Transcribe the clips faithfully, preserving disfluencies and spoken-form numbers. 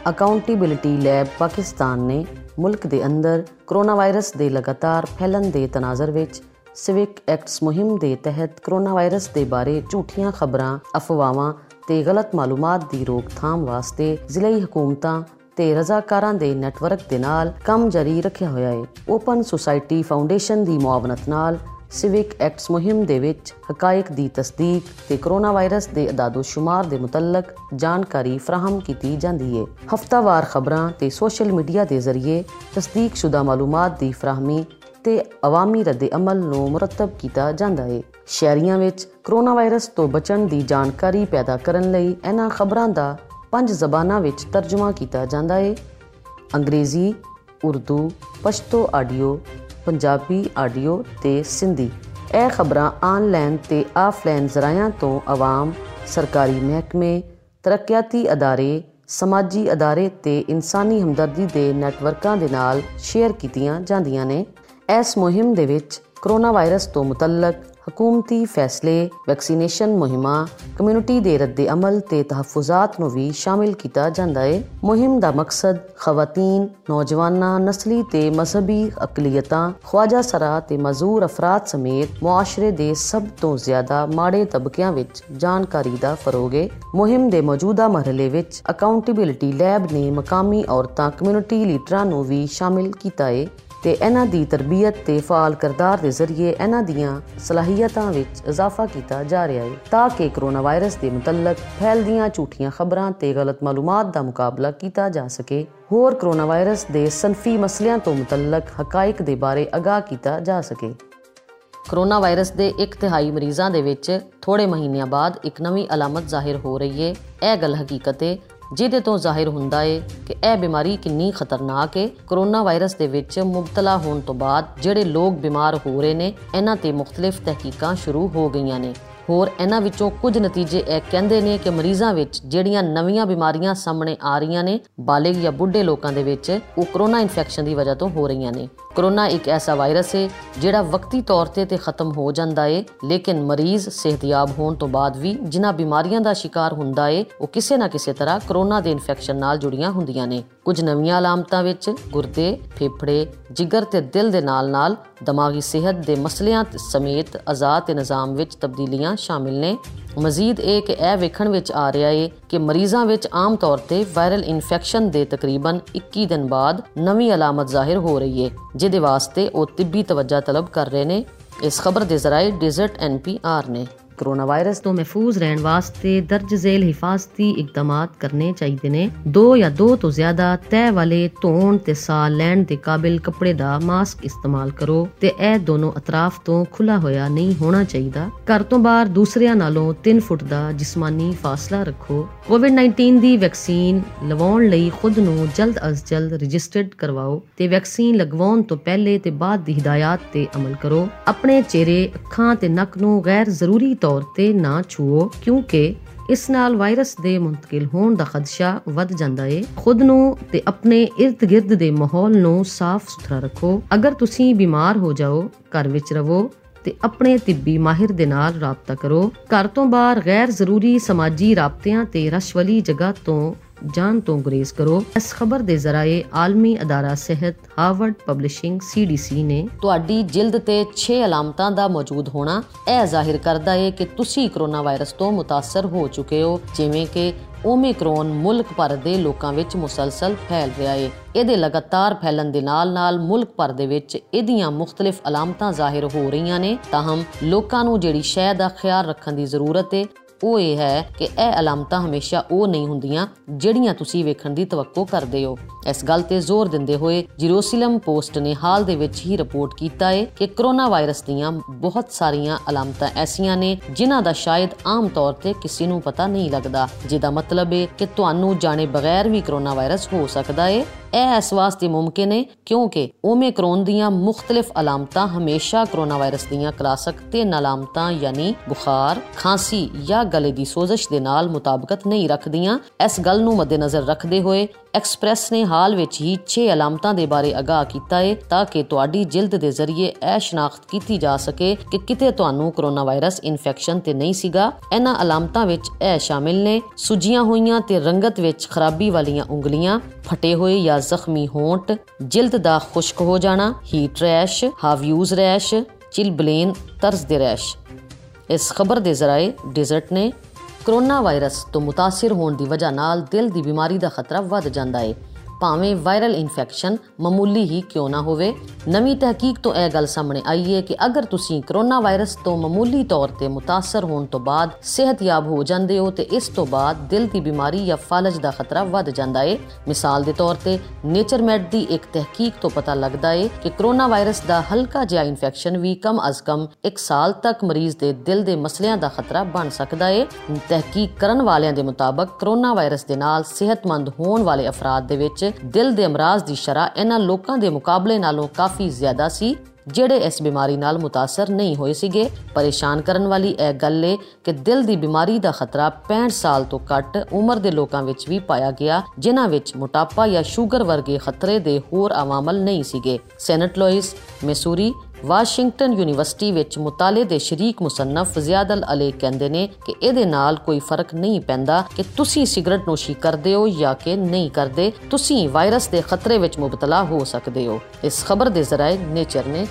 Accountability lab Pakistan ਨੇ ਮੁਲਕ ਦੇ ਅੰਦਰ ਕਰੋਨਾ ਵਾਇਰਸ ਦੇ ਲਗਾਤਾਰ ਫੈਲਣ ਦੇ ਤਨਾਜ਼ਰ ਵਿੱਚ ਸਿਵਿਕ ਐਕਟਸ ਮੁਹਿੰਮ ਦੇ ਤਹਿਤ ਕਰੋਨਾ ਵਾਇਰਸ ਦੇ ਬਾਰੇ ਝੂਠੀਆਂ ਖਬਰਾਂ, ਅਫਵਾਹਾਂ ਤੇ ਗਲਤ ਮਾਲੂਮਾਤ ਦੀ ਰੋਕਥਾਮ ਵਾਸਤੇ ਜ਼ਿਲ੍ਹੀ ਹਕੂਮਤਾਂ ਤੇ ਰਜ਼ਾਕਾਰਾਂ ਦੇ ਨੈਟਵਰਕ ਦੇ ਨਾਲ ਕੰਮ ਜਾਰੀ ਰੱਖਿਆ ਹੋਇਆ ਹੈ। ਓਪਨ ਸੁਸਾਇਟੀ ਫਾਊਂਡੇਸ਼ਨ ਦੀ ਮੁਆਵਨਤ ਨਾਲ ਸਿਵਿਕ ਐਕਟਸ ਮੁਹਿੰਮ ਦੇ ਵਿੱਚ ਹਕਾਇਕ ਦੀ ਤਸਦੀਕ ਤੇ ਕਰੋਨਾ ਵਾਇਰਸ ਦੇ ਅਦਾਦੋ ਸ਼ੁਮਾਰ ਦੇ ਮੁਤਲਕ ਜਾਣਕਾਰੀ ਫਰਾਹਮ ਕੀਤੀ ਜਾਂਦੀ ਹੈ। ਹਫ਼ਤਾਵਾਰ ਖਬਰਾਂ ਤੇ ਸੋਸ਼ਲ ਮੀਡੀਆ ਦੇ ਜ਼ਰੀਏ ਤਸਦੀਕ ਸ਼ੁਦਾ ਮਾਲੂਮਾਤ ਦੀ ਫਰਾਹਮੀ ਤੇ ਅਵਾਮੀ ਰੱਦੇ ਅਮਲ ਨੂੰ ਮੁਰਤਬ ਕੀਤਾ ਜਾਂਦਾ ਹੈ। ਸ਼ਹਿਰੀਆਂ ਵਿੱਚ ਕਰੋਨਾ ਵਾਇਰਸ ਤੋਂ ਬਚਣ ਦੀ ਜਾਣਕਾਰੀ ਪੈਦਾ ਕਰਨ ਲਈ ਇਹਨਾਂ ਖਬਰਾਂ ਦਾ ਪੰਜ ਜ਼ਬਾਨਾਂ ਵਿੱਚ ਤਰਜਮਾ ਕੀਤਾ ਜਾਂਦਾ ਹੈ। ਅੰਗਰੇਜ਼ੀ, ਉਰਦੂ, ਪਸ਼ਤੋ ਆਡੀਓ, ਪੰਜਾਬੀ ਆਡੀਓ ਤੇ ਸਿੰਧੀ। ਇਹ ਖਬਰਾਂ ਆਨਲਾਈਨ ਤੇ ਆਫਲਾਈਨ ਜ਼ਰਾਇਆਂ ਤੋਂ ਆਵਾਮ, ਸਰਕਾਰੀ ਮਹਿਕਮੇ, ਤਰੱਕਿਆਤੀ ਅਦਾਰੇ, ਸਮਾਜੀ ਅਦਾਰੇ ਤੇ ਇਨਸਾਨੀ ਹਮਦਰਦੀ ਦੇ ਨੈਟਵਰਕਾਂ ਦੇ ਨਾਲ ਸ਼ੇਅਰ ਕੀਤੀਆਂ ਜਾਂਦੀਆਂ ਨੇ। ਇਸ ਮੁਹਿੰਮ ਦੇ ਵਿੱਚ ਕਰੋਨਾ ਵਾਇਰਸ ਤੋਂ ਮੁਤਲਕ ਹਕੂਮਤੀ ਫੈਸਲੇ, ਵੈਕਸੀਨੇਸ਼ਨ ਮੁਹਿੰਮਾਂ, ਕਮਿਊਨਿਟੀ ਦੇ ਰੱਦੇ ਅਮਲ ਤੇ ਤਹਫੁਜ਼ਾਤ ਨੂੰ ਵੀ ਸ਼ਾਮਿਲ ਕੀਤਾ ਜਾਂਦਾ ਹੈ। ਮੁਹਿੰਮ ਦਾ ਮਕਸਦ ਖਵਾਤੀਨ, ਨੌਜਵਾਨਾਂ, ਨਸਲੀ ਤੇ ਮਜ਼ਹਬੀ ਅਕਲੀਅਤਾਂ, ਖਵਾਜਾ ਸਰਾ ਤੇ ਮਜ਼ੂਰ ਅਫਰਾਦ ਸਮੇਤ ਮੁਆਸ਼ਰੇ ਦੇ ਸਭ ਤੋਂ ਜ਼ਿਆਦਾ ਮਾੜੇ ਤਬਕਿਆਂ ਵਿੱਚ ਜਾਣਕਾਰੀ ਦਾ ਫਰੋਗ ਹੈ। ਮੁਹਿੰਮ ਦੇ ਮੌਜੂਦਾ ਮਰਹਲੇ ਵਿੱਚ ਅਕਾਊਂਟੇਬਿਲਿਟੀ ਲੈਬ ਨੇ ਮਕਾਮੀ ਔਰਤਾਂ ਕਮਿਊਨਿਟੀ ਲੀਡਰਾਂ ਨੂੰ ਵੀ ਸ਼ਾਮਿਲ ਕੀਤਾ ਹੈ ਤੇ ਇਹਨਾਂ ਦੀ ਤਰਬੀਅਤ ਤੇ ਫਆਲ ਕਿਰਦਾਰ ਦੇ ਜ਼ਰੀਏ ਇਹਨਾਂ ਦੀਆਂ ਸਲਾਹੀਅਤਾਂ ਵਿੱਚ ਇਜ਼ਾਫਾ ਕੀਤਾ ਜਾ ਰਿਹਾ ਹੈ ਤਾਂ ਕਿ ਕਰੋਨਾ ਵਾਇਰਸ ਦੇ ਮੁਤਲਕ ਫੈਲਦੀਆਂ ਝੂਠੀਆਂ ਖਬਰਾਂ ਤੇ ਗਲਤ ਮਾਲੂਮਾਤ ਦਾ ਮੁਕਾਬਲਾ ਕੀਤਾ ਜਾ ਸਕੇ। ਹੋਰ ਕਰੋਨਾ ਵਾਇਰਸ ਦੇ ਸਨਫੀ ਮਸਲਿਆਂ ਤੋਂ ਮੁਤਲਕ ਹਕਾਇਕ ਦੇ ਬਾਰੇ ਆਗਾਹ ਕੀਤਾ ਜਾ ਸਕੇ। ਕਰੋਨਾ ਵਾਇਰਸ ਦੇ ਇੱਕ ਤਿਹਾਈ ਮਰੀਜ਼ਾਂ ਦੇ ਵਿੱਚ ਥੋੜੇ ਮਹੀਨਿਆਂ ਬਾਅਦ ਇੱਕ ਨਵੀਂ ਅਲਾਮਤ ਜ਼ਾਹਿਰ ਹੋ ਰਹੀ ਹੈ। ਇਹ ਗੱਲ ਹਕੀਕਤ ਹੈ ਜਿਹਦੇ ਤੋਂ ਜ਼ਾਹਿਰ ਹੁੰਦਾ ਹੈ ਕਿ ਇਹ ਬਿਮਾਰੀ ਕਿੰਨੀ ਖਤਰਨਾਕ ਹੈ। ਕਰੋਨਾ ਵਾਇਰਸ ਦੇ ਵਿੱਚ ਮੁਬਤਲਾ ਹੋਣ ਤੋਂ ਬਾਅਦ ਜਿਹੜੇ ਲੋਕ ਬਿਮਾਰ ਹੋ ਰਹੇ ਨੇ, ਇਹਨਾਂ ਤੇ ਮੁਖਤਲਿਫ ਤਹਿਕੀਕਾਂ ਸ਼ੁਰੂ ਹੋ ਗਈਆਂ ਨੇ। ਹੋਰ ਇਹਨਾਂ ਵਿੱਚੋਂ ਕੁਝ ਨਤੀਜੇ ਇਹ ਕਹਿੰਦੇ ਨੇ ਕਿ ਮਰੀਜ਼ਾਂ ਵਿੱਚ ਜਿਹੜੀਆਂ ਨਵੀਆਂ ਬਿਮਾਰੀਆਂ ਸਾਹਮਣੇ ਆ ਰਹੀਆਂ ਨੇ, ਬਾਲਿਗ ਜਾਂ ਬੁੱਢੇ ਲੋਕਾਂ ਦੇ ਵਿੱਚ, ਉਹ ਕਰੋਨਾ ਇਨਫੈਕਸ਼ਨ ਦੀ ਵਜ੍ਹਾ ਤੋਂ ਹੋ ਰਹੀਆਂ ਨੇ। ਕਰੋਨਾ ਇੱਕ ਐਸਾ ਵਾਇਰਸ ਹੈ ਜਿਹੜਾ ਵਕਤੀ ਤੌਰ ਤੇ ਤੇ ਖਤਮ ਹੋ ਜਾਂਦਾ ਹੈ, ਲੇਕਿਨ ਮਰੀਜ਼ ਸਿਹਤਯਾਬ ਹੋਣ ਤੋਂ ਬਾਅਦ ਵੀ ਜਿਨ੍ਹਾਂ ਬਿਮਾਰੀਆਂ ਦਾ ਸ਼ਿਕਾਰ ਹੁੰਦਾ ਹੈ ਉਹ ਕਿਸੇ ਨਾ ਕਿਸੇ ਤਰ੍ਹਾਂ ਕਰੋਨਾ ਦੇ ਇਨਫੈਕਸ਼ਨ ਨਾਲ ਜੁੜੀਆਂ ਹੁੰਦੀਆਂ ਨੇ। ਕੁਝ ਨਵੀਆਂ ਅਲਾਮਤਾਂ ਵਿੱਚ ਗੁਰਦੇ, ਫੇਫੜੇ, ਜਿਗਰ ਤੇ ਦਿਲ ਦੇ ਨਾਲ ਨਾਲ ਦਿਮਾਗੀ ਸਿਹਤ ਦੇ ਮਸਲਿਆਂ ਸਮੇਤ ਅਜ਼ਾ ਤੇ ਨਿਜ਼ਾਮ ਵਿੱਚ ਤਬਦੀਲੀਆਂ ਸ਼ਾਮਿਲ ਨੇ। ਮਜ਼ੀਦ ਇਹ ਕਿ ਇਹ ਵੇਖਣ ਵਿੱਚ ਆ ਰਿਹਾ ਹੈ ਕਿ ਮਰੀਜ਼ਾਂ ਵਿੱਚ ਆਮ ਤੌਰ ਤੇ ਵਾਇਰਲ ਇਨਫੈਕਸ਼ਨ ਦੇ ਤਕਰੀਬਨ ਇੱਕੀ ਦਿਨ ਬਾਅਦ ਨਵੀਂ ਅਲਾਮਤ ਜ਼ਾਹਿਰ ਹੋ ਰਹੀ ਹੈ, ਜਿਹਦੇ ਵਾਸਤੇ ਉਹ ਤਿੱਬੀ ਤਵੱਜਾ ਤਲਬ ਕਰ ਰਹੇ ਨੇ। ਇਸ ਖਬਰ ਦੇ ਜ਼ਰਾਏ ਡਿਜ਼ਰਟ ਐਨ ਪੀ ਆਰ ਨੇ। ਕਰੋਨਾ ਵਾਇਰਸ ਤੋਂ ਮਹਿਫੂਜ਼ ਰਹਿਣ ਵਾਸਤੇ ਦਰਜ ਜ਼ੇਲ ਹਿਫਾਜ਼ਤੀ ਇਕਦਾਮਾਤ ਕਰਨੇ ਚਾਹੀਦੇ ਨੇ। ਦੋ ਜਾਂ ਦੋ ਤੋਂ ਜ਼ਿਆਦਾ ਤਹਿ ਵਾਲੇ ਧੋਣ ਤੇ ਸਾਹ ਲੈਣ ਦੇ ਕਾਬਿਲ ਕੱਪੜੇ ਦਾ ਮਾਸਕ ਇਸਤੇਮਾਲ ਕਰੋ ਤੇ ਇਹ ਦੋਨੋਂ ਅਤਰਾਫ ਤੋਂ ਖੁੱਲਾ ਹੋਇਆ ਨਹੀਂ ਹੋਣਾ ਚਾਹੀਦਾ। ਘਰ ਤੋਂ ਬਾਹਰ ਦੂਸਰਿਆਂ ਨਾਲੋਂ ਤਿੰਨ ਫੁੱਟ ਦਾ ਜਿਸਮਾਨੀ ਫਾਸਲਾ ਰੱਖੋ। ਕੋਵਿਡ ਨਾਈਨਟੀਨ ਦੀ ਵੈਕਸੀਨ ਲਵਾਉਣ ਲਈ ਖੁਦ ਨੂੰ ਜਲਦ ਅਜ਼ ਜਲਦ ਰਜਿਸਟਰਡ ਕਰਵਾਓ ਤੇ ਵੈਕਸੀਨ ਲਗਵਾਉਣ ਤੋਂ ਪਹਿਲੇ ਤੇ ਬਾਅਦ ਦੀ ਹਿਦਾਇਤ ਤੇ ਅਮਲ ਕਰੋ। ਆਪਣੇ ਚਿਹਰੇ, ਅੱਖਾਂ ਤੇ ਨੱਕ ਨੂੰ ਗੈਰ ਜ਼ਰੂਰੀ ਤੌਰ ਤੇ ਨਾ ਛੂਓ ਕਿਉਂਕਿ ਇਸ ਨਾਲ ਵਾਇਰਸ ਦੇ ਮੁੰਤਕਿਲ ਹੋਣ ਦਾ ਖਦਸ਼ਾ ਵੱਧ ਜਾਂਦਾ ਹੈ। ਖੁਦ ਨੂੰ ਤੇ ਆਪਣੇ ਇਰਦ ਗਿਰਦ ਦੇ ਮਾਹੌਲ ਨੂੰ ਸਾਫ਼ ਸੁਥਰਾ ਰੱਖੋ। ਅਗਰ ਤੁਸੀਂ ਬਿਮਾਰ ਹੋ ਜਾਓ, ਘਰ ਵਿੱਚ ਰਹੋ ਤੇ ਆਪਣੇ ਤਿੱਬੀ ਮਾਹਿਰ ਦੇ ਨਾਲ ਰਾਬਤਾ ਕਰੋ। ਘਰ ਤੋਂ ਬਾਹਰ ਗੈਰ ਜ਼ਰੂਰੀ ਸਮਾਜੀ ਰਾਬਤਿਆਂ ਤੇ ਰਸ਼ ਵਾਲੀ ਜਗ੍ਹਾ ਤੋਂ ਜਾਣ ਤੋਂ ਗੁਰੇਜ਼ ਕਰੋ। ਇਸ ਖਬਰ ਦੇ ਜ਼ਰਾਏ ਆਲਮੀ ਅਦਾਰਾ ਸਿਹਤ, Harvard publishing, C D C ਨੇ। ਤੁਹਾਡੀ ਜਿਲਦ ਤੇ ਛੇ ਅਲਾਮਤਾਂ ਦਾ ਮੌਜੂਦ ਹੋਣਾ ਇਹ ਜ਼ਾਹਿਰ ਕਰਦਾ ਹੈ ਕਿ ਤੁਸੀਂ ਕਰੋਨਾ ਵਾਇਰਸ ਤੋਂ ਮੁਤਾਸਰ ਹੋ ਚੁੱਕੇ ਹੋ, ਜਿਵੇਂ ਕਿ ਓਮਿਕਰੋਨ ਮੁਲਕ ਭਰ ਦੇ ਲੋਕਾਂ ਵਿੱਚ ਮੁਸਲਸਲ ਫੈਲ ਰਿਹਾ ਹੈ। ਇਹਦੇ ਲਗਾਤਾਰ ਫੈਲਣ ਦੇ ਨਾਲ ਨਾਲ ਮੁਲਕ ਭਰ ਦੇ ਵਿੱਚ ਇਹਦੀਆਂ ਮੁਖਤਲਿਫ ਅਲਾਮਤਾਂ ਜ਼ਾਹਿਰ ਹੋ ਰਹੀਆਂ ਨੇ। ਤਾਹਮ ਲੋਕਾਂ ਨੂੰ ਜਿਹੜੀ ਸ਼ੈ ਦਾ ਖਿਆਲ ਰੱਖਣ ਦੀ ਜ਼ਰੂਰਤ ਹੈ ਉਹ ਇਹ ਹੈ ਕਿ ਇਹ ਅਲਾਮਤਾਂ ਹਮੇਸ਼ਾ ਉਹ ਨਹੀਂ ਹੁੰਦੀਆਂ ਜਿਹੜੀਆਂ ਤੁਸੀਂ ਵੇਖਣ ਦੀ ਤਵੱਕੋ ਕਰਦੇ ਹੋ। ਇਸ ਗੱਲ ਤੇ ਜ਼ੋਰ ਦਿੰਦੇ ਹੋਏ ਜੈਰੂਸਲਮ ਪੋਸਟ ਨੇ ਹਾਲ ਦੇ ਵਿੱਚ ਹੀ ਰਿਪੋਰਟ ਕੀਤਾ ਹੈ ਕਿ ਕਰੋਨਾ ਵਾਇਰਸ ਦੀਆਂ ਬਹੁਤ ਸਾਰੀਆਂ ਅਲਾਮਤਾਂ ਐਸੀਆਂ ਨੇ ਜਿਨ੍ਹਾਂ ਦਾ ਸ਼ਾਇਦ ਆਮ ਤੌਰ ਤੇ ਕਿਸੇ ਨੂੰ ਪਤਾ ਨਹੀਂ ਲੱਗਦਾ, ਜਿਹਦਾ ਮਤਲਬ ਹੈ ਕਿ ਤੁਹਾਨੂੰ ਜਾਣੇ ਬਗੈਰ ਵੀ ਕਰੋਨਾ ਵਾਇਰਸ ਹੋ ਸਕਦਾ ਹੈ। ਇਹ ਇਸ ਵਾਸਤੇ ਮੁਮਕਿਨ ਹੈ ਕਿਉਂਕਿ ओमिक्रॉन ਦੀਆਂ ਮੁxtਲਿਫ ਅਲਾਮਤਾਂ ਹਮੇਸ਼ਾ ਕੋਰੋਨਾ ਵਾਇਰਸ ਦੀਆਂ ਕਲਾਸਿਕ ਤਿੰਨ ਅਲਾਮਤਾਂ ਯਾਨੀ ਬੁਖਾਰ, ਖਾਂਸੀ ਜਾਂ ਗਲੇ ਦੀ ਸੋਜ਼ਸ਼ ਦੇ ਨਾਲ ਮੁਤਾਬਕਤ ਨਹੀਂ ਰੱਖਦੀਆਂ। ਇਸ ਗੱਲ ਨੂੰ ਮੱਦੇਨਜ਼ਰ ਰੱਖਦੇ ਹੋਏ ਐਕਸਪ੍ਰੈਸ ਨੇ ਹਾਲ ਵਿੱਚ ਹੀ ਛੇ ਅਲਾਮਤਾਂ ਦੇ ਬਾਰੇ ਆਗਾਹ ਕੀਤਾ ਹੈ ਤਾਂ ਕਿ ਤੁਹਾਡੀ ਜਿਲਦ ਦੇ ਜ਼ਰੀਏ ਇਹ ਸ਼ਨਾਖਤ ਕੀਤੀ ਜਾ ਸਕੇ ਕਿ ਕਿਤੇ ਤੁਹਾਨੂੰ ਕੋਰੋਨਾ ਵਾਇਰਸ ਇਨਫੈਕਸ਼ਨ ਤੇ ਨਹੀਂ ਸੀਗਾ। ਇਹਨਾਂ ਅਲਾਮਤਾਂ ਵਿੱਚ ਇਹ ਸ਼ਾਮਿਲ ਨੇ ਸੁੱਜੀਆਂ ਹੋਈਆਂ ਤੇ ਰੰਗਤ ਵਿੱਚ ਖਰਾਬੀ ਵਾਲੀਆਂ ਉਂਗਲੀਆਂ, ਫਟੇ ਹੋਏ ਜਾਂ ਜ਼ਖਮੀ ਹੋਂਠ, ਜਿਲਦ ਦਾ ਖੁਸ਼ਕ ਹੋ ਜਾਣਾ, ਹੀਟ ਰੈਸ਼, ਹਾਵਿਊਜ਼ ਰੈਸ਼, ਚਿਲਬਲੇਨ ਤਰਜ਼ ਦੇ ਰੈਸ਼। ਇਸ ਖਬਰ ਦੇ ਜ਼ਰਾਏ ਡਿਜ਼ਰਟ ਨੇ ਕੋਰੋਨਾ ਵਾਇਰਸ ਤੋਂ ਮੁਤਾਸਿਰ ਹੋਣ ਦੀ ਵਜ੍ਹਾ ਨਾਲ ਦਿਲ ਦੀ ਬਿਮਾਰੀ ਦਾ ਖਤਰਾ ਵੱਧ ਜਾਂਦਾ ਹੈ ਭਾਵੇਂ ਵਾਇਰਲ ਇਨਫੈਕਸ਼ਨ ਮਾਮੂਲੀ ਹੀ ਕਿਉਂ ਨਾ ਹੋਵੇ। ਨਵੀਂ ਤਹਿਕੀਕ ਤੋਂ ਇਹ ਗੱਲ ਸਾਹਮਣੇ ਆਈ ਹੈ ਕਿ ਅਗਰ ਤੁਸੀਂ ਕੋਰੋਨਾ ਵਾਇਰਸ ਤੋਂ ਮਾਮੂਲੀ ਤੌਰ ਤੇ ਮੁਤਾਸਰ ਹੋਣ ਤੋਂ ਬਾਅਦ ਸਿਹਤਯਾਬ ਹੋ ਜਾਂਦੇ ਹੋ ਤੇ ਇਸ ਤੋਂ ਬਾਅਦ ਦਿਲ ਦੀ ਬਿਮਾਰੀ ਜਾਂ ਫਾਲਜ ਦਾ ਖਤਰਾ ਵੱਧ ਜਾਂਦਾ ਹੈ। ਮਿਸਾਲ ਦੇ ਤੌਰ ਤੇ ਨੇਚਰਮੈਡ ਦੀ ਇੱਕ ਤਹਿਕੀਕ ਤੋਂ ਪਤਾ ਲੱਗਦਾ ਹੈ ਕਿ ਕੋਰੋਨਾ ਵਾਇਰਸ ਦਾ ਹਲਕਾ ਜਿਹਾ ਇਨਫੈਕਸ਼ਨ ਵੀ ਕਮ ਅਜ਼ ਕਮ ਇੱਕ ਸਾਲ ਤੱਕ ਮਰੀਜ਼ ਦੇ ਦਿਲ ਦੇ ਮਸਲਿਆਂ ਦਾ ਖਤਰਾ ਬਣ ਸਕਦਾ ਹੈ। ਤਹਿਕੀਕ ਕਰਨ ਵਾਲਿਆਂ ਦੇ ਮੁਤਾਬਕ ਕੋਰੋਨਾ ਵਾਇਰਸ ਦੇ ਨਾਲ ਸਿਹਤਮੰਦ ਹੋਣ ਵਾਲੇ ਅਫਰਾਦ ਦੇ ਵਿੱਚ ਦਿਲ ਦੇ ਅਮਰਾਜ਼ ਦੀ ਸ਼ਰ੍ਹਾ ਇਹਨਾਂ ਲੋਕਾਂ ਦੇ ਮੁਕਾਬਲੇ ਨਾਲੋਂ ਕਾਫੀ ਜ਼ਿਆਦਾ ਸੀ ਜਿਹੜੇ ਇਸ ਬਿਮਾਰੀ ਨਾਲ ਮੁਤਾਸਰ ਨਹੀਂ ਹੋਏ ਸੀਗੇ। ਪਰੇਸ਼ਾਨ ਕਰਨ ਵਾਲੀ ਇਹ ਗੱਲ ਹੈ ਕਿ ਦਿਲ ਦੀ ਬਿਮਾਰੀ ਦਾ ਖਤਰਾ ਪੈਂਹਠ ਸਾਲ ਤੋਂ ਘੱਟ ਉਮਰ ਦੇ ਲੋਕਾਂ ਵਿੱਚ ਵੀ ਪਾਇਆ ਗਿਆ ਜਿਨ੍ਹਾਂ ਵਿੱਚ ਮੋਟਾਪਾ ਜਾਂ ਸ਼ੂਗਰ ਵਰਗੇ ਖਤਰੇ ਦੇ ਹੋਰ ਅਵਾਮਲ ਨਹੀਂ ਸੀਗੇ। Saint Louis, Missouri, Washington University ਵਿੱਚ ਮੁਤਾਲੇ ਦੇ ਸ਼ਰੀਕ ਮੁਸੰਨਫ ਜ਼ਿਆਦ ਅਲ ਅਲੀ ਕਹਿੰਦੇ ਨੇ ਕਿ ਇਹਦੇ ਨਾਲ ਕੋਈ ਫਰਕ ਨਹੀਂ ਪੈਂਦਾ ਕਿ ਤੁਸੀਂ ਸਿਗਰਟ ਨੋਸ਼ੀ ਕਰਦੇ ਹੋ ਜਾਂ ਕਿ ਨਹੀਂ ਕਰਦੇ, ਤੁਸੀਂ ਵਾਇਰਸ ਦੇ ਖਤਰੇ ਵਿੱਚ ਮੁਬਤਲਾ ਹੋ ਸਕਦੇ ਹੋ। ਇਸ ਖਬਰ ਦੇ ਜ਼ਰਾਏ ਨੇਚਰ ਨੇ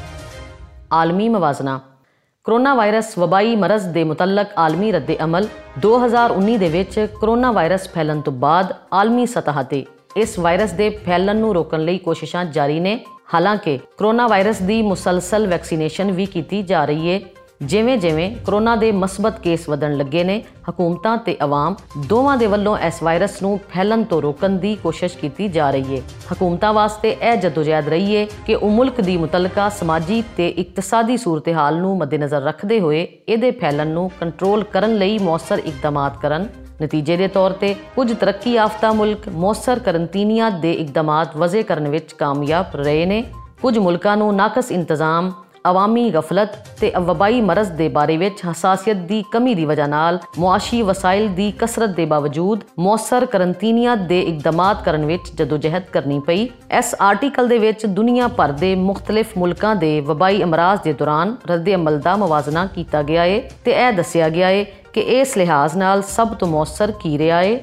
ਆਲਮੀ ਮਵਾਜ਼ਨਾ ਕੋਰੋਨਾ ਵਾਇਰਸ ਵਬਾਈ ਮਰਜ਼ ਦੇ ਮੁਤਲਕ ਆਲਮੀ ਰੱਦੇ ਅਮਲ ਦੋ ਹਜ਼ਾਰ ਉੱਨੀ ਦੇ ਵਿੱਚ ਕੋਰੋਨਾ ਵਾਇਰਸ ਫੈਲਣ ਤੋਂ ਬਾਅਦ ਆਲਮੀ ਸਤਹ ਤੇ ਇਸ ਵਾਇਰਸ ਦੇ ਫੈਲਣ ਨੂੰ ਰੋਕਣ ਲਈ ਕੋਸ਼ਿਸ਼ਾਂ ਜਾਰੀ ਨੇ। ਹਾਲਾਂਕਿ ਕੋਰੋਨਾ ਵਾਇਰਸ ਦੀ ਮੁਸਲਸਲ ਵੈਕਸੀਨੇਸ਼ਨ ਵੀ ਕੀਤੀ ਜਾ ਰਹੀ ਹੈ। ਜਿਵੇਂ ਜਿਵੇਂ ਕੋਰੋਨਾ ਦੇ ਮਸਬਤ ਕੇਸ ਵਧਣ ਲੱਗੇ ਨੇ ਹਕੂਮਤਾਂ ਤੇ ਆਵਾਮ ਦੋਵਾਂ ਦੇ ਵੱਲੋਂ ਇਸ ਵਾਇਰਸ ਨੂੰ ਫੈਲਣ ਤੋਂ ਰੋਕਣ ਦੀ ਕੋਸ਼ਿਸ਼ ਕੀਤੀ ਜਾ ਰਹੀ ਹੈ। ਹਕੂਮਤਾਂ ਵਾਸਤੇ ਇਹ ਜਦੋਜਹਿਦ ਰਹੀ ਹੈ ਕਿ ਉਹ ਮੁਲਕ ਦੀ ਮੁਤਲਕਾ ਸਮਾਜੀ ਤੇ ਇਕਤਸਾਦੀ ਸੂਰਤ-ਹਾਲ ਨੂੰ ਮੱਦੇਨਜ਼ਰ ਰੱਖਦੇ ਹੋਏ ਇਹਦੇ ਫੈਲਣ ਨੂੰ ਕੰਟਰੋਲ ਕਰਨ ਲਈ ਮੌਸਰ ਇਕਦਾਮਾਤ ਕਰਨ। ਨਤੀਜੇ ਦੇ ਤੌਰ ਤੇ ਕੁਝ ਤਰੱਕੀ ਯਾਫਤਾ ਮੁਲਕ ਮੌਸਰ ਕਰੰਤੀਨੀਆਂ ਦੇ ਇਕਦਾਮਾਤ ਵਜ਼ੇ ਕਰਨ ਵਿੱਚ ਕਾਮਯਾਬ ਰਹੇ ਨੇ। ਕੁਝ ਮੁਲਕਾਂ ਨੂੰ ਨਾਕਸ ਇੰਤਜ਼ਾਮ, ਅਵਾਮੀ ਗਫਲਤ ਤੇ ਵਬਾਈ ਮਰਜ਼ ਦੇ ਬਾਰੇ ਵਿੱਚ ਹਸਾਸੀਅਤ ਦੀ ਕਮੀ ਦੀ ਵਜ੍ਹਾ ਨਾਲ ਮੁਆਸ਼ੀ ਵਸਾਇਲ ਦੀ ਕਸਰਤ ਦੇ ਬਾਵਜੂਦ ਮੌਸਰ ਕਰੰਤੀਨੀਆਂ ਦੇ ਇਕਦਾਮਾਤ ਕਰਨ ਵਿੱਚ ਜਦੋਜਹਿਦ ਕਰਨੀ ਪਈ। ਇਸ ਆਰਟੀਕਲ ਦੇ ਵਿੱਚ ਦੁਨੀਆ ਭਰ ਦੇ ਮੁਖਤਲਿਫ ਮੁਲਕਾਂ ਦੇ ਵਬਾਈ ਅਮਰਾਜ਼ ਦੇ ਦੌਰਾਨ ਰੱਦੇ ਅਮਲ ਦਾ ਮਵਾਜ਼ਨਾ ਕੀਤਾ ਗਿਆ ਹੈ ਤੇ ਇਹ ਦੱਸਿਆ ਗਿਆ ਹੈ ਕਿ ਇਸ ਲਿਹਾਜ਼ ਨਾਲ ਸਭ ਤੋਂ ਮੌਸਰ ਕੀ ਰਿਹਾ ਹੈ।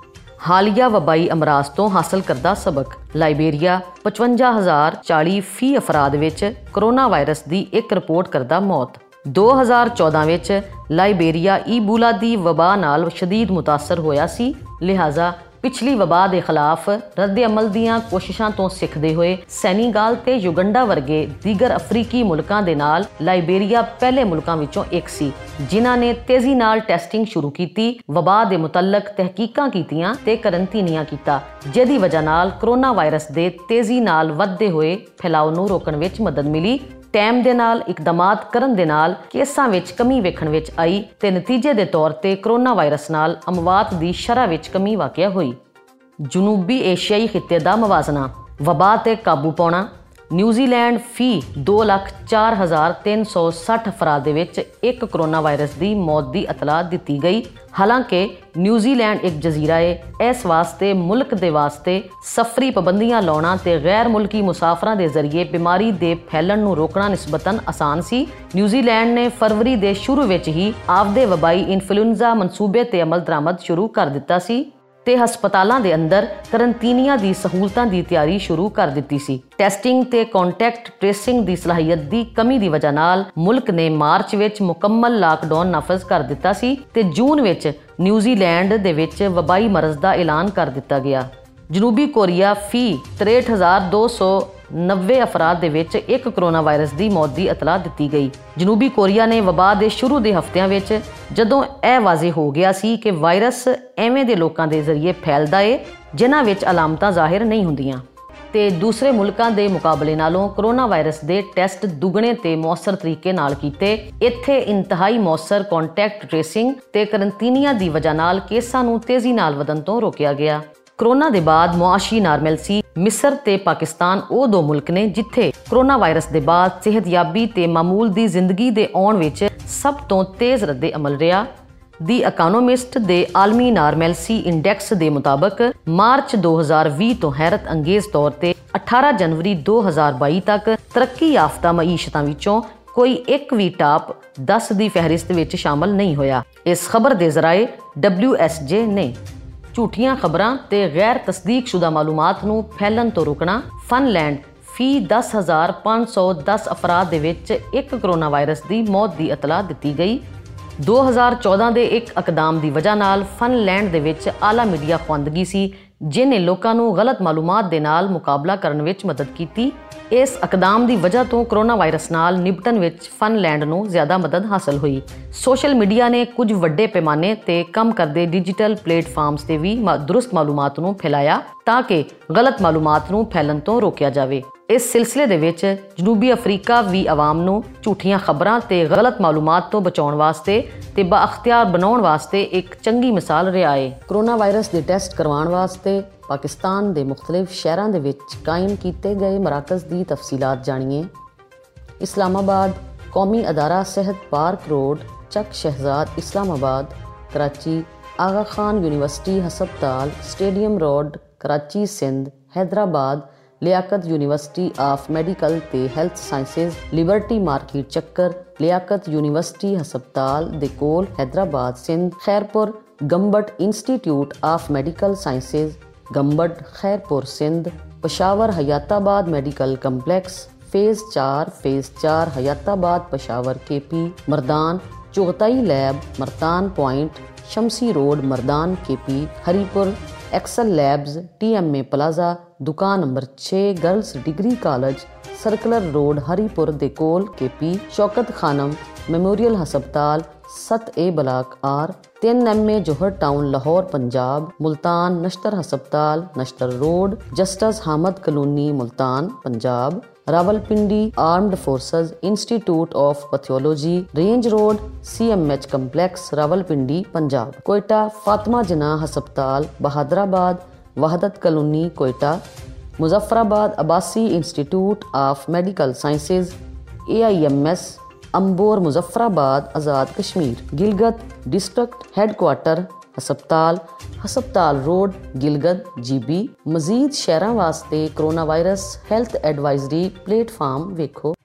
ਹਾਲੀਆ ਵਬਾਈ ਅਮਰਾਜ਼ ਤੋਂ ਹਾਸਲ ਕਰਦਾ ਸਬਕ ਲਾਇਬੇਰੀਆ ਪਚਵੰਜਾ ਹਜ਼ਾਰ ਚਾਲੀ ਫੀ ਅਫਰਾਦ ਵਿੱਚ ਕੋਰੋਨਾ ਵਾਇਰਸ ਦੀ ਇੱਕ ਰਿਪੋਰਟ ਕਰਦਾ ਮੌਤ। ਦੋ ਹਜ਼ਾਰ ਚੌਦਾਂ ਵਿੱਚ ਲਾਇਬੇਰੀਆ ਈਬੋਲਾ ਦੀ ਵਬਾ ਨਾਲ ਸ਼ਦੀਦ ਮੁਤਾਸਰ ਹੋਇਆ ਸੀ। ਲਿਹਾਜ਼ਾ ਪਿਛਲੀ ਵਬਾ ਦੇ ਖਿਲਾਫ ਰੱਦੇ ਅਮਲ ਦੀਆਂ ਕੋਸ਼ਿਸ਼ਾਂ ਤੋਂ ਸਿੱਖਦੇ ਹੋਏ ਸੈਨੀਗਾਲ ਤੇ ਯੁਗੰਡਾ ਵਰਗੇ ਦੀਗਰ ਅਫਰੀਕੀ ਮੁਲਕਾਂ ਦੇ ਨਾਲ ਲਾਇਬੇਰੀਆ ਪਹਿਲੇ ਮੁਲਕਾਂ ਵਿੱਚੋਂ ਇੱਕ ਸੀ ਜਿਨ੍ਹਾਂ ਨੇ ਤੇਜ਼ੀ ਨਾਲ ਟੈਸਟਿੰਗ ਸ਼ੁਰੂ ਕੀਤੀ, ਵਬਾ ਦੇ ਮੁਤਲਕ ਤਹਿਕੀਕਾਂ ਕੀਤੀਆਂ ਤੇ ਕਰੰਤੀਨੀਆਂ ਕੀਤਾ, ਜਿਹਦੀ ਵਜ੍ਹਾ ਨਾਲ ਕੋਰੋਨਾ ਵਾਇਰਸ ਦੇ ਤੇਜ਼ੀ ਨਾਲ ਵੱਧਦੇ ਹੋਏ ਫੈਲਾਅ ਨੂੰ ਰੋਕਣ ਵਿੱਚ ਮਦਦ ਮਿਲੀ। ਟਾਈਮ ਦੇ ਨਾਲ ਇਕਦਾਮਾਤ ਕਰਨ ਦੇ ਨਾਲ ਕੇਸਾਂ ਵਿੱਚ ਕਮੀ ਵੇਖਣ ਵਿੱਚ ਆਈ ਤੇ ਨਤੀਜੇ ਦੇ ਤੌਰ ਤੇ ਕੋਰੋਨਾ ਵਾਇਰਸ ਨਾਲ ਅਮਵਾਤ ਦੀ ਸ਼ਰ੍ਹਾ ਵਿੱਚ ਕਮੀ ਵਾਕਿਆ ਹੋਈ। ਜਨੂਬੀ ਏਸ਼ੀਆਈ ਖਿੱਤੇ ਦਾ ਮਵਾਜ਼ਨਾ ਵਬਾ ਤੇ ਕਾਬੂ ਪਾਉਣਾ। ਨਿਊਜ਼ੀਲੈਂਡ ਫੀ ਦੋ ਲੱਖ ਚਾਰ ਹਜ਼ਾਰ ਤਿੰਨ ਸੌ ਸੱਠ ਅਫਰਾਦ ਦੇ ਵਿੱਚ ਇੱਕ ਕੋਰੋਨਾ ਵਾਇਰਸ ਦੀ ਮੌਤ ਦੀ ਇਤਲਾਹ ਦਿੱਤੀ ਗਈ। ਹਾਲਾਂਕਿ ਨਿਊਜ਼ੀਲੈਂਡ ਇੱਕ ਜਜ਼ੀਰਾ ਹੈ, ਇਸ ਵਾਸਤੇ ਮੁਲਕ ਦੇ ਵਾਸਤੇ ਸਫਰੀ ਪਾਬੰਦੀਆਂ ਲਾਉਣਾ ਤੇ ਗੈਰ ਮੁਲਕੀ ਮੁਸਾਫਰਾਂ ਦੇ ਜ਼ਰੀਏ ਬਿਮਾਰੀ ਦੇ ਫੈਲਣ ਨੂੰ ਰੋਕਣਾ ਨਿਸਬਤਨ ਆਸਾਨ ਸੀ। ਨਿਊਜ਼ੀਲੈਂਡ ਨੇ ਫਰਵਰੀ ਦੇ ਸ਼ੁਰੂ ਵਿੱਚ ਹੀ ਆਪਦੇ ਵਬਾਈ ਇਨਫਲੂਐਂਜ਼ਾ ਮਨਸੂਬੇ ਤੇ ਅਮਲ ਦਰਾਮਦ ਸ਼ੁਰੂ ਕਰ ਦਿੱਤਾ ਸੀ ਤੇ ਹਸਪਤਾਲਾਂ ਦੇ ਅੰਦਰ ਕਰੰਤੀਨੀਆਂ ਦੀ ਸਹੂਲਤਾਂ ਦੀ ਤਿਆਰੀ ਸ਼ੁਰੂ ਕਰ ਦਿੱਤੀ ਸੀ। ਟੈਸਟਿੰਗ ਤੇ ਕੰਟੈਕਟ ਟ੍ਰੇਸਿੰਗ ਦੀ ਸਲਾਹੀਅਤ ਦੀ ਕਮੀ ਦੀ ਵਜ੍ਹਾ ਨਾਲ ਮੁਲਕ ਨੇ ਮਾਰਚ ਵਿੱਚ ਮੁਕੰਮਲ ਲਾਕਡਾਊਨ ਨਾਫਜ਼ ਕਰ ਦਿੱਤਾ ਸੀ ਤੇ ਜੂਨ ਵਿੱਚ ਨਿਊਜ਼ੀਲੈਂਡ ਦੇ ਵਿੱਚ ਵਬਾਈ ਮਰਜ਼ ਦਾ ਐਲਾਨ ਕਰ ਦਿੱਤਾ ਗਿਆ। ਜਨੂਬੀ ਕੋਰੀਆ ਫੀ ਤਰੇਹਠ ਹਜ਼ਾਰ ਦੋ ਸੌ ਨੱਬੇ ਅਫਰਾਦ ਦੇ ਵਿੱਚ ਇੱਕ ਕੋਰੋਨਾ ਵਾਇਰਸ ਦੀ ਮੌਤ ਦੀ ਇਤਲਾਹ ਦਿੱਤੀ ਗਈ। ਜਨੂਬੀ ਕੋਰੀਆ ਨੇ ਵਬਾ ਦੇ ਸ਼ੁਰੂ ਦੇ ਹਫ਼ਤਿਆਂ ਵਿੱਚ ਜਦੋਂ ਇਹ ਵਾਜ਼ਿਹ ਹੋ ਗਿਆ ਸੀ ਕਿ ਵਾਇਰਸ ਐਵੇਂ ਦੇ ਲੋਕਾਂ ਦੇ ਜ਼ਰੀਏ ਫੈਲਦਾ ਏ ਜਿਨ੍ਹਾਂ ਵਿੱਚ ਅਲਾਮਤਾਂ ਜ਼ਾਹਿਰ ਨਹੀਂ ਹੁੰਦੀਆਂ ਤੇ ਦੂਸਰੇ ਮੁਲਕਾਂ ਦੇ ਮੁਕਾਬਲੇ ਨਾਲੋਂ ਕੋਰੋਨਾ ਵਾਇਰਸ ਦੇ ਟੈਸਟ ਦੁੱਗਣੇ ਤੇ ਮੌਸਰ ਤਰੀਕੇ ਨਾਲ ਕੀਤੇ। ਇੱਥੇ ਇੰਤਹਾਈ ਮੌਸਰ ਕੰਟੈਕਟ ਟ੍ਰੇਸਿੰਗ ਤੇ ਕਰੰਤੀਨੀਆਂ ਦੀ ਵਜ੍ਹਾ ਨਾਲ ਕੇਸਾਂ ਨੂੰ ਤੇਜ਼ੀ ਨਾਲ ਵਧਣ ਤੋਂ ਰੋਕਿਆ ਗਿਆ। ਕਰੋਨਾ ਦੇ ਬਾਅਦ ਮੁਆਸ਼ੀ ਨਾਰਮਲਸੀ ਮਿਸਰ ਤੇ ਪਾਕਿਸਤਾਨ ਉਹ ਦੋ ਮੁਲਕ ਨੇ ਜਿੱਥੇ ਕਰੋਨਾ ਵਾਇਰਸ ਦੇ ਬਾਅਦ ਸਿਹਤਯਾਬੀ ਤੇ ਮਾਮੂਲ ਦੀ ਜ਼ਿੰਦਗੀ ਦੇ ਆਉਣ ਵਿੱਚ ਸਭ ਤੋਂ ਤੇਜ਼ ਰੱਦੇ ਅਮਲ ਰਿਹਾ। ਦੀ ਇਕਨੋਮਿਸਟ ਦੇ ਆਲਮੀ ਨਾਰਮਲਸੀ ਇੰਡੈਕਸ ਦੇ ਮੁਤਾਬਕ ਮਾਰਚ ਦੋ ਹਜ਼ਾਰ ਵੀਹ ਤੋਂ ਹੈਰਤ ਅੰਗੇਜ਼ ਤੌਰ ਤੇ ਅਠਾਰਾਂ ਜਨਵਰੀ ਦੋ ਹਜ਼ਾਰ ਬਾਈ ਤੱਕ ਤਰੱਕੀ ਯਾਫਤਾ ਮਈਸ਼ਤਾਂ ਵਿੱਚੋਂ ਕੋਈ ਇੱਕ ਵੀ ਟਾਪ ਦਸ ਦੀ ਫਹਿਰਿਸਤ ਵਿੱਚ ਸ਼ਾਮਲ ਨਹੀਂ ਹੋਇਆ। ਇਸ ਖਬਰ ਦੇ ਜ਼ਰਾਏ ਡਬਲਿਊ ਐਸ ਜੇ ਨੇ ਝੂਠੀਆਂ ਖਬਰਾਂ ਤੇ ਗੈਰ ਤਸਦੀਕਸ਼ੁਦਾ ਮਾਲੂਮਾਤ ਨੂੰ ਫੈਲਣ ਤੋਂ ਰੋਕਣਾ। ਫਿਨਲੈਂਡ ਫੀ ਦਸ ਹਜ਼ਾਰ ਪੰਜ ਸੌ ਦਸ ਅਫਰਾਦ ਦੇ ਵਿੱਚ ਇੱਕ ਕਰੋਨਾ ਵਾਇਰਸ ਦੀ ਮੌਤ ਦੀ ਇਤਲਾਹ ਦਿੱਤੀ ਗਈ। ਦੋ ਹਜ਼ਾਰ ਚੌਦਾਂ ਦੇ ਇੱਕ ਇਕਦਾਮ ਦੀ ਵਜ੍ਹਾ ਨਾਲ ਫਿਨਲੈਂਡ ਦੇ ਵਿੱਚ ਆਲਾ ਮੀਡੀਆ ਖੁਆਂਦਗੀ ਸੀ ਜਿਹਨੇ ਲੋਕਾਂ ਨੂੰ ਗਲਤ ਮਾਲੂਮਾਤ ਦੇ ਨਾਲ ਮੁਕਾਬਲਾ ਕਰਨ ਵਿੱਚ ਮਦਦ ਕੀਤੀ। ਇਸ ਇਕਦਾਮ ਦੀ ਵਜ੍ਹਾ ਤੋਂ ਕਰੋਨਾ ਵਾਇਰਸ ਨਾਲ ਨਿਪਟਣ ਵਿੱਚ ਫਿਨਲੈਂਡ ਨੂੰ ਜ਼ਿਆਦਾ ਮਦਦ ਹਾਸਲ ਹੋਈ। ਸੋਸ਼ਲ ਮੀਡੀਆ ਨੇ ਕੁਝ ਵੱਡੇ ਪੈਮਾਨੇ ਤੇ ਕੰਮ ਕਰਦੇ ਡਿਜੀਟਲ ਪਲੇਟਫਾਰਮਸ ਤੇ ਵੀ ਦਰੁਸਤ ਮਾਲੂਮਾਤ ਨੂੰ ਫੈਲਾਇਆ ਤਾਂ ਕਿ ਗਲਤ ਮਾਲੂਮਾਤ ਨੂੰ ਫੈਲਣ ਤੋਂ ਰੋਕਿਆ ਜਾਵੇ। ਇਸ ਸਿਲਸਿਲੇ ਦੇ ਵਿੱਚ ਜਨੂਬੀ ਅਫਰੀਕਾ ਵੀ ਆਵਾਮ ਨੂੰ ਝੂਠੀਆਂ ਖਬਰਾਂ ਤੇ ਗਲਤ ਮਾਲੂਮਾਤ ਤੋਂ ਬਚਾਉਣ ਵਾਸਤੇ ਤੇ ਬਾਅਖਤਿਆਰ ਬਣਾਉਣ ਵਾਸਤੇ ਇੱਕ ਚੰਗੀ ਮਿਸਾਲ ਰਿਹਾ ਹੈ। ਕਰੋਨਾ ਵਾਇਰਸ ਦੇ ਟੈਸਟ ਕਰਵਾਉਣ ਵਾਸਤੇ ਪਾਕਿਸਤਾਨ ਦੇ ਮੁਖਤਲਿਫ ਸ਼ਹਿਰਾਂ ਦੇ ਵਿੱਚ ਕਾਇਮ ਕੀਤੇ ਗਏ ਮਰਾਕਜ਼ ਦੀ ਤਫਸੀਲਾਤ ਜਾਣੀਏ। ਇਸਲਾਮਾਬਾਦ ਕੌਮੀ ਅਦਾਰਾ ਸਿਹਤ park road Chak Shahzad Islamabad Karachi, Aga Khan university हस्पताल, stadium road Karachi Sindh, Hyderabad Liaquat university of medical ते हैल्थ साइंसिस, लिबर्टी मार्केट चक्कर, लियाकत यूनिवर्सिटी हस्पताल दे कोल Hyderabad Sindh, Khairpur Gambat institute of medical sciences Gambat Khairpur Sindh, Peshawar Hayatabad medical complex phase चार फेज़ चार Hayatabad Peshawar K P, Mardan Chughtai lab Mardan point Shamsi road Mardan K P, Haripur excel labs T M ए plaza दुकान number छः, girls degree college circular road Haripur दे कोल K P, Shaukat Khanum memorial हस्पताल सत ए ब्लाक आर, तीन M A Johar town Lahore Punjab, Multan Nishtar हस्पताल Nishtar road, justice Hamid colony Multan Punjab, Rawalpindi armed forces institute of pathology range road C M H complex Rawalpindi Punjab, Quetta Fatima Jinnah हस्पताल Bahadurabad Wahdat colony Quetta, Muzaffarabad Abbasi institute of medical sciences A I M S Ambor Muzaffarabad Azad Kashmir, Gilgit district headquarter हस्पताल हस्पताल road Gilgit G B. मजीद शहरां वास्ते corona virus health advisory platform वेखो।